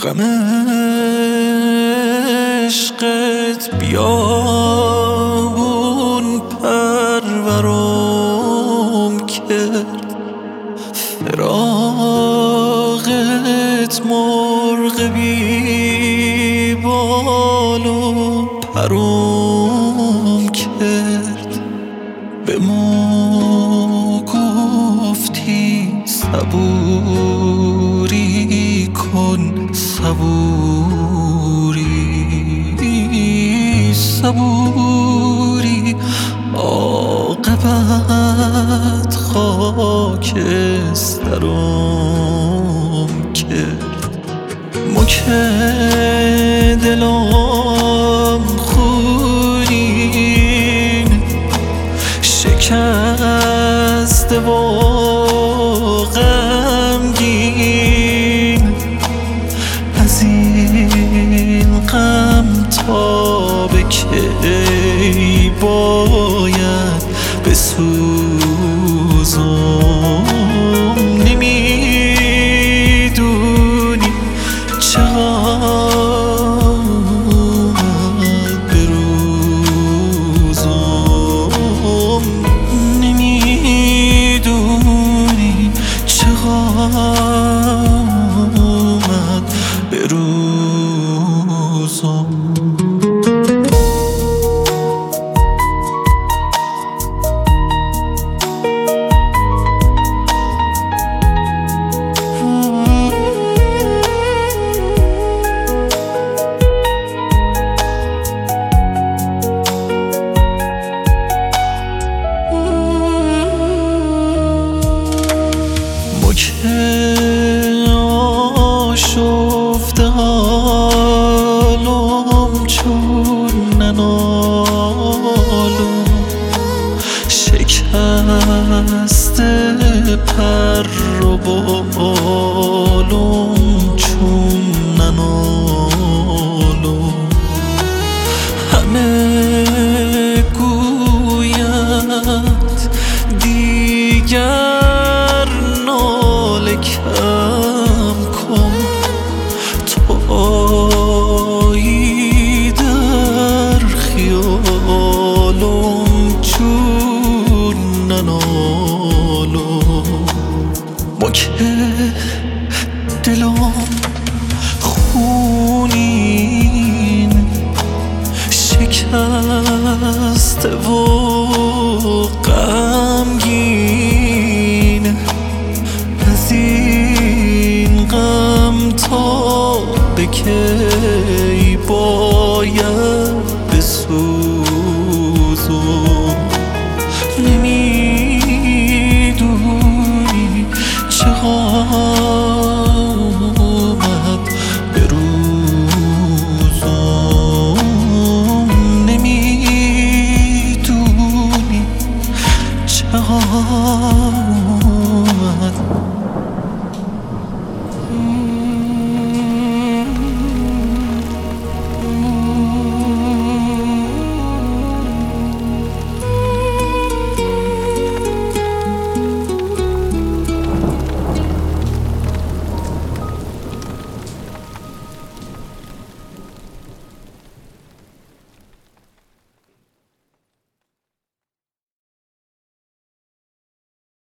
غم عشقت بیابون پرورم کرد، فراقت مرغ بی بال و پرم کرد. به ما گفتی صبوری کن، صبوری عاقبت خاکسترم کرد. ما که دلم خونین شکسته و غمگین، از این غم تا به کی باید بسوزم؟ نمیدونی چقدر به روزم، نمیدونی چقدر به روزم. که آشفته حالم چون ننالم، شکسته پر و بالم چون ننالم. همه گوید دیگر ناله کم کن، تویی در خیالم چون ننالم. ما که دلم خونین شکسته و غمگین، از این غم تا به کی باید